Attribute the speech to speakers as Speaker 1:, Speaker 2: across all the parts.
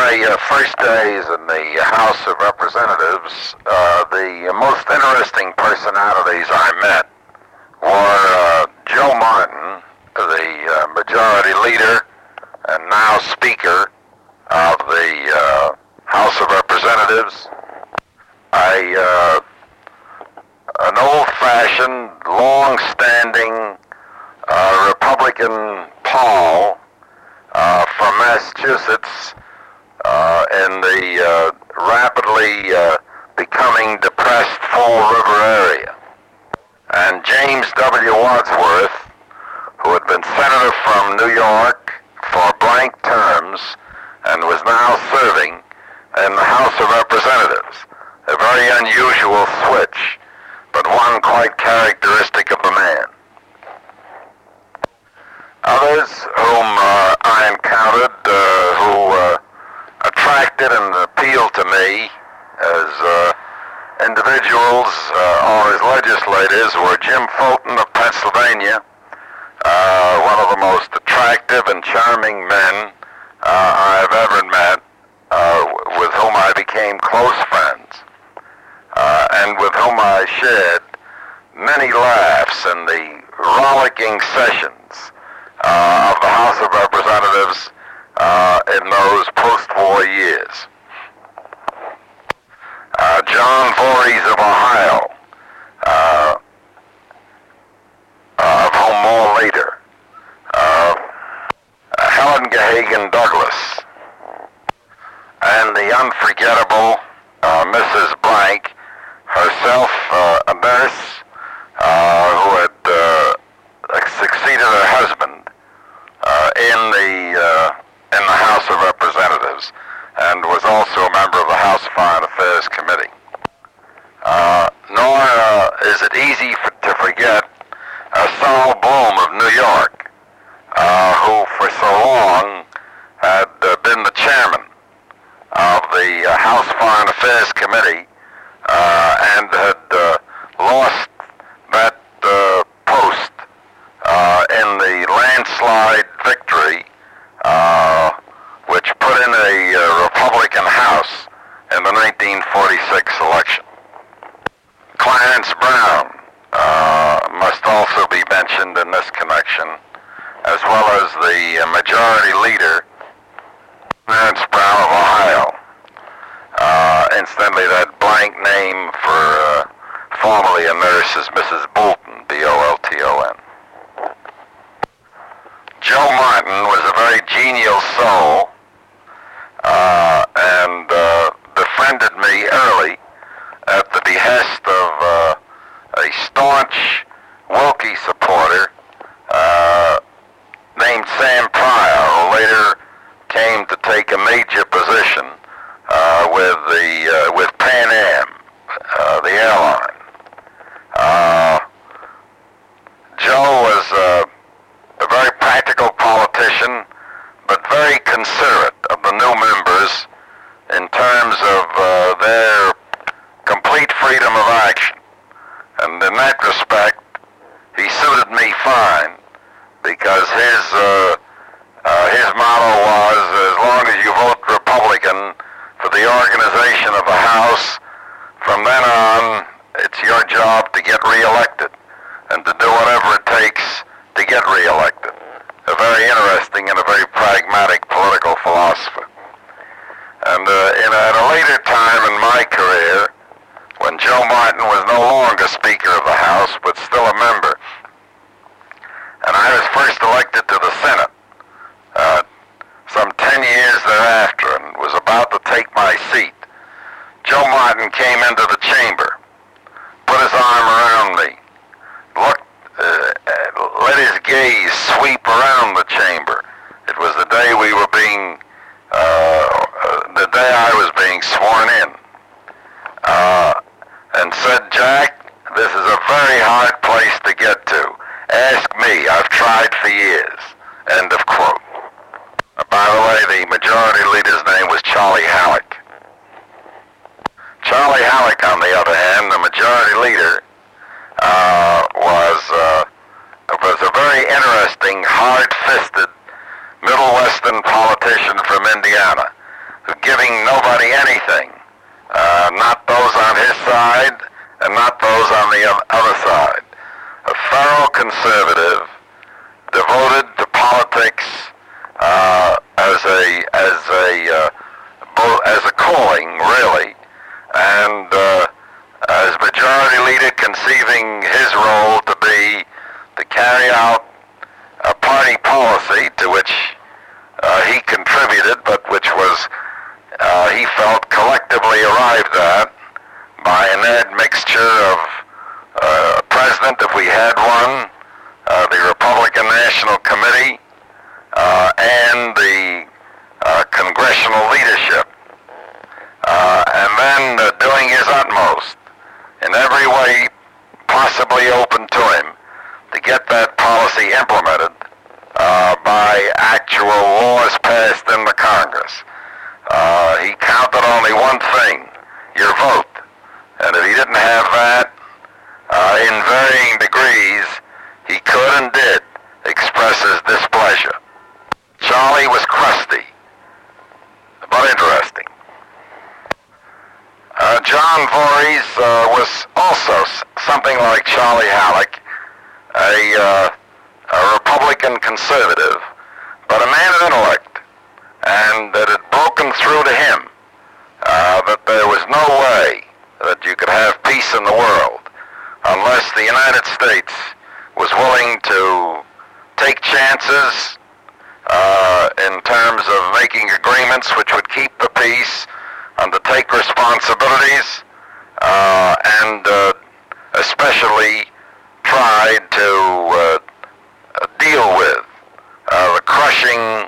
Speaker 1: my first days in the House of Representatives, the most interesting personalities I met were Joe Martin, the Majority Leader and now Speaker of the House of Representatives. An old-fashioned, long-standing Republican Paul from Massachusetts in the rapidly becoming depressed Fall River area. And James W. Wadsworth, who had been senator from New York for blank terms and was now serving in the House of Representatives. A very unusual switch, but one quite characteristic of the man. Others whom I encountered who attracted and appealed to me as individuals or as legislators were Jim Fulton of Pennsylvania, one of the most attractive and charming men I've ever met, with whom I became close friends, and with whom I shared many laughs in the rollicking sessions of the House of Representatives in those post-war years. John Voorhees of Ohio, of whom more later. Helen Gahagan Douglas, and the unforgettable Mrs. Blank, herself a nurse who had succeeded her husband in the House of Representatives and was also a member of the House Foreign Affairs Committee. Nor is it easy to forget Saul Bloom of New York, who for so long had been the chairman of the House Foreign Affairs Committee and had lost that post in the landslide victory which put in a Republican House in the 1946 election. Clarence Brown must also be mentioned in this connection, as well as the Majority Leader, Clarence Brown of Ohio. Incidentally, that blank name for formerly a nurse is Mrs. Bolton, B-O-L-T-O-N. Joe Martin was a very genial soul and befriended me early at the behest of a staunch Wilkie supporter named Sam Pryor, who later came to take a major position with Pan Am, the airline. Joe was a very practical politician, but very considerate of the new members in terms of their complete freedom of action. And in that respect, he suited me fine, because his motto was, as long as you vote Republican for the organization of the House, from then on, it's your job to get reelected and to do whatever it takes to get reelected. A very interesting and a very pragmatic political philosopher. And at a later time in my career, when Joe Martin was no longer Speaker of the House, but still a member, and I was first elected to the Senate some 10 years thereafter and was about to take my seat, Joe Martin came into the chamber, put his arm around me, let his gaze sweep around the chamber. It was the day the day I was being sworn in, and said, "Jack, this is a very hard place to get to. Ask me, I've tried for years." End of quote. By the way, the Majority Leader's name was Charlie Halleck. Charlie Halleck, on the other hand, the Majority Leader, was a very interesting, hard-fisted Middle Western politician from Indiana who giving nobody anything, not those on his side and not those on the other side. A thorough conservative, devoted to politics as a calling, really, and as majority leader, conceiving his role to be to carry out a party policy to which he contributed, but which was he felt collectively arrived at by an admixture of a president, if we had one, the Republican National Committee, and the congressional leadership, and then doing his utmost in every way possibly open to him to get that policy implemented by actual laws passed in the Congress. He counted only one thing, your vote. And if he didn't have that, in varying degrees, he could and did express his displeasure. Charlie was crusty, but interesting. John Voorhees was also something like Charlie Halleck, a Republican conservative, but a man of intellect, and that had broken through to him that there was no way that you could have peace in the world unless the United States was willing to take chances in terms of making agreements which would keep the peace, undertake responsibilities, and especially tried to deal with the crushing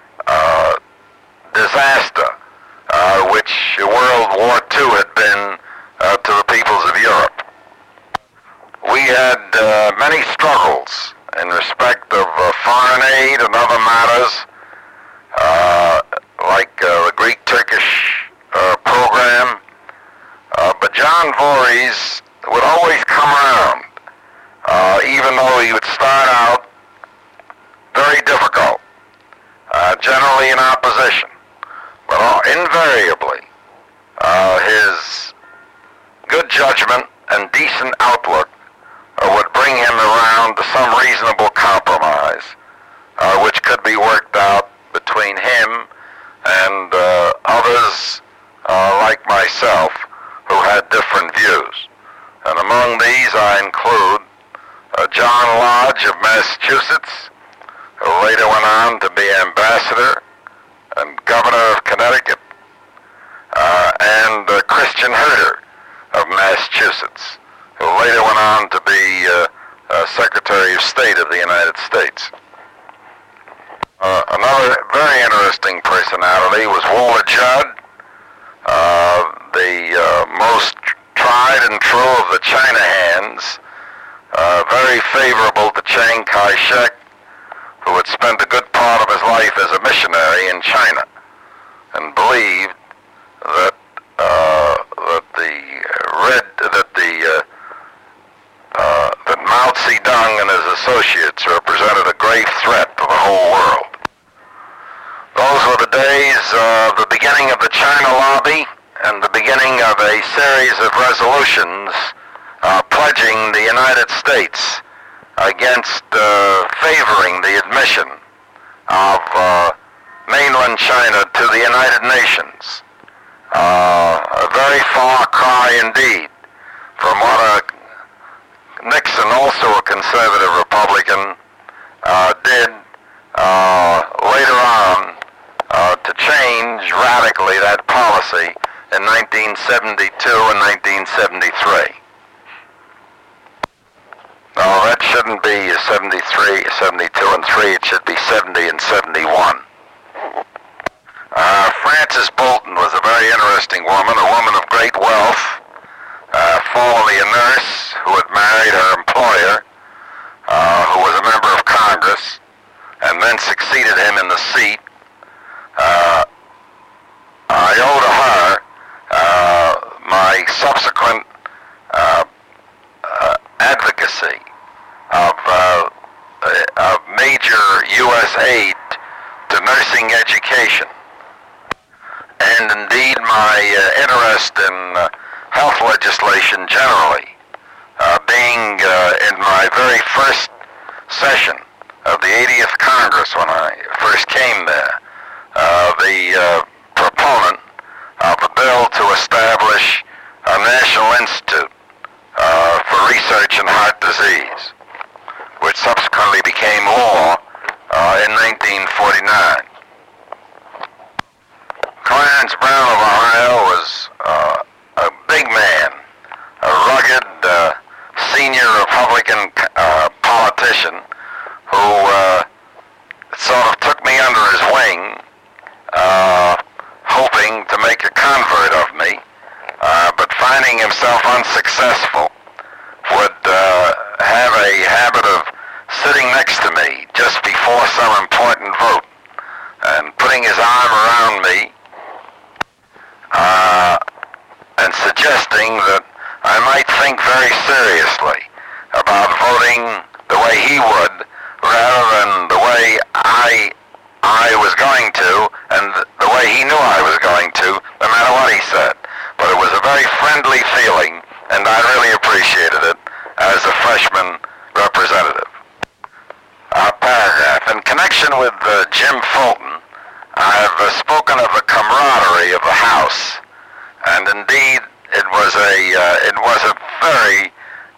Speaker 1: disaster which World War II had been to the peoples of Europe. We had many struggles in respect of foreign aid and other matters, like the Greek-Turkish program, but John Voorhees would always come around, even though he would start out very difficult, generally in opposition, but invariably his good judgment and decent outlook would bring him around to some reasonable compromise, which could be worked out between him and others like myself who had different views. And among these I include John Lodge of Massachusetts, who later went on to be ambassador and governor of Connecticut, and Christian Herter of Massachusetts, who later went on to be Secretary of State of the United States. Another very interesting personality was Walter Judd, the most tried and true of the China hands, very favorable to Chiang Kai-shek, who had spent a good part of his life as a missionary in China, and believed that that Mao Zedong and his associates represented a grave threat to the whole world. Those were the days of the beginning of the China lobby and the beginning of a series of resolutions pledging the United States against favoring the admission of mainland China to the United Nations. A very far cry indeed from what Nixon, also a conservative Republican, did later on to change radically that policy in 1972 and 1973. No, that shouldn't be 73, 72 and 3. It should be 70 and 71. Frances Bolton was a very interesting woman, a woman of great wealth, formerly a nurse who had married her employer, who was a member of Congress, and then succeeded him in the seat. I owe to her my subsequent advocacy of major U.S. aid to nursing education. And my interest in health legislation generally, being in my very first session of the 80th Congress when I first came there, the proponent of a bill to establish a National Institute for Research in Heart Disease, which subsequently became law in 1949. Clarence Brown of Ohio was a big man, a rugged senior Republican politician who sort of took me under his wing, hoping to make a convert of me, but finding himself unsuccessful, would have a habit of sitting next to me just before some important vote and putting his arm around me and suggesting that I might think very seriously about voting the way he would rather than the way I was going to and the way he knew I was going to, no matter what he said. But it was a very friendly feeling, and I really appreciated it as a freshman representative. Paragraph. In connection with Jim Fulton, I've spoken of the camaraderie of the House, and indeed it was a very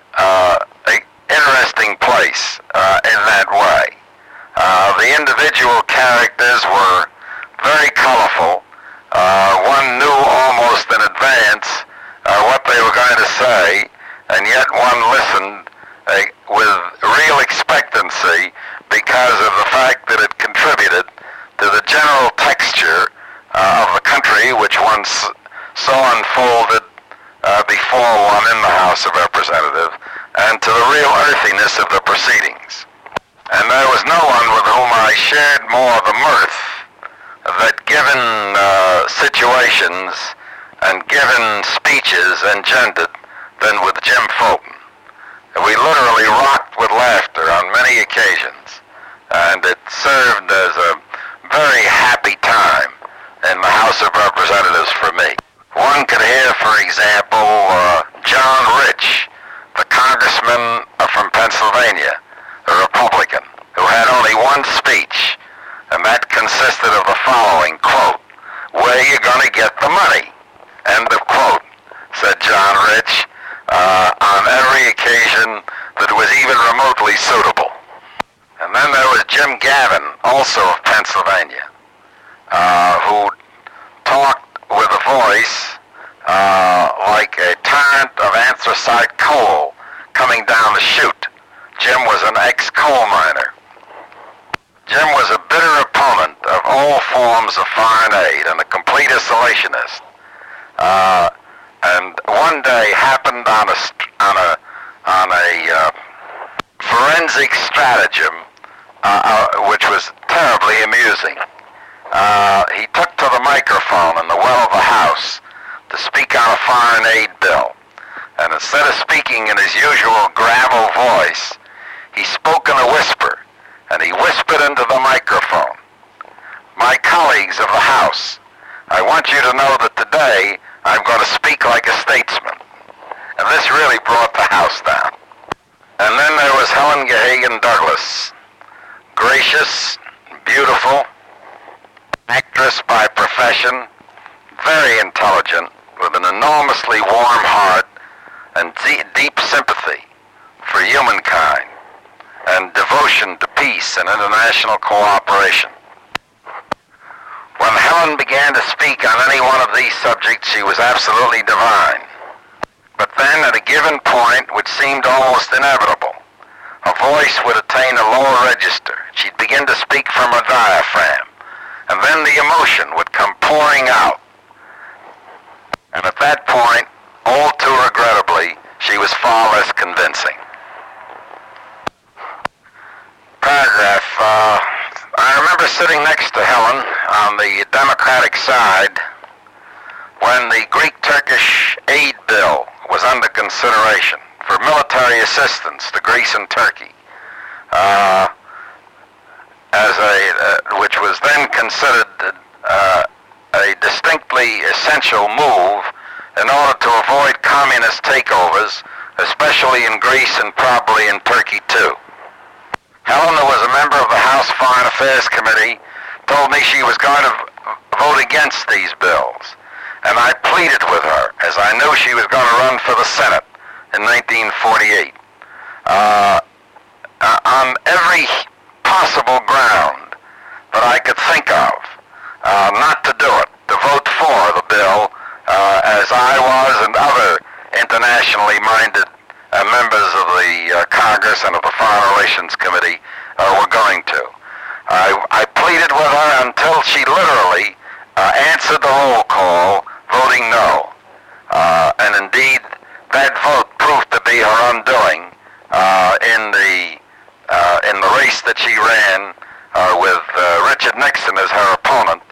Speaker 1: interesting place in that way. The individual characters were very colorful. One knew almost in advance what they were going to say, and yet one listened with real expectancy because of the fact that it contributed to the general texture of the country which one saw unfolded before one in the House of Representatives, and to the real earthiness of the proceedings. And there was no one with whom I shared more of the mirth that given situations and given speeches engendered than with Jim Fulton. We literally rocked with laughter on many occasions, and it served as a very happy time in the House of Representatives for me. One could hear, for example, John Rich, the congressman from Pennsylvania, a Republican, who had only one speech, and that consisted of the following, quote, "Where are you going to get the money?" End of quote, said John Rich, on every occasion that was even remotely suitable. And then there was Jim Gavin, also of Pennsylvania, who talked with a voice like a torrent of anthracite coal coming down the chute. Jim was an ex-coal miner. Jim was a bitter opponent of all forms of foreign aid and a complete isolationist. And one day happened on a forensic stratagem, which was terribly amusing. He took to the microphone in the well of the House to speak on a foreign aid bill. And instead of speaking in his usual gravel voice, he spoke in a whisper, and he whispered into the microphone, "My colleagues of the House, I want you to know that today I'm going to speak like a statesman." And this really brought the House down. And then there was Helen Gahagan Douglas, gracious, beautiful, actress by profession, very intelligent, with an enormously warm heart and deep sympathy for humankind and devotion to peace and international cooperation. When Helen began to speak on any one of these subjects, she was absolutely divine. But then, at a given point, which seemed almost inevitable, her voice would attain a lower register. She'd begin to speak from her diaphragm, and then the emotion would come pouring out. And at that point, all too regrettably, she was far less convincing. Paragraph. I remember sitting next to Helen on the Democratic side when the Greek-Turkish aid bill was under consideration for military assistance to Greece and Turkey, which was then considered a distinctly essential move in order to avoid communist takeovers, especially in Greece and probably in Turkey too. Helen, who was a member of the House Foreign Affairs Committee, told me she was going to vote against these bills. And I pleaded with her, as I knew she was going to run for the Senate in 1948, on every possible ground that I could think of, not to do it, to vote for the bill, as I was and other internationally minded members of the Congress and of the Foreign Relations Committee were going to. I pleaded with her until she literally answered the roll call, voting no. And indeed, that vote proved to be her undoing in the race that she ran with Richard Nixon as her opponent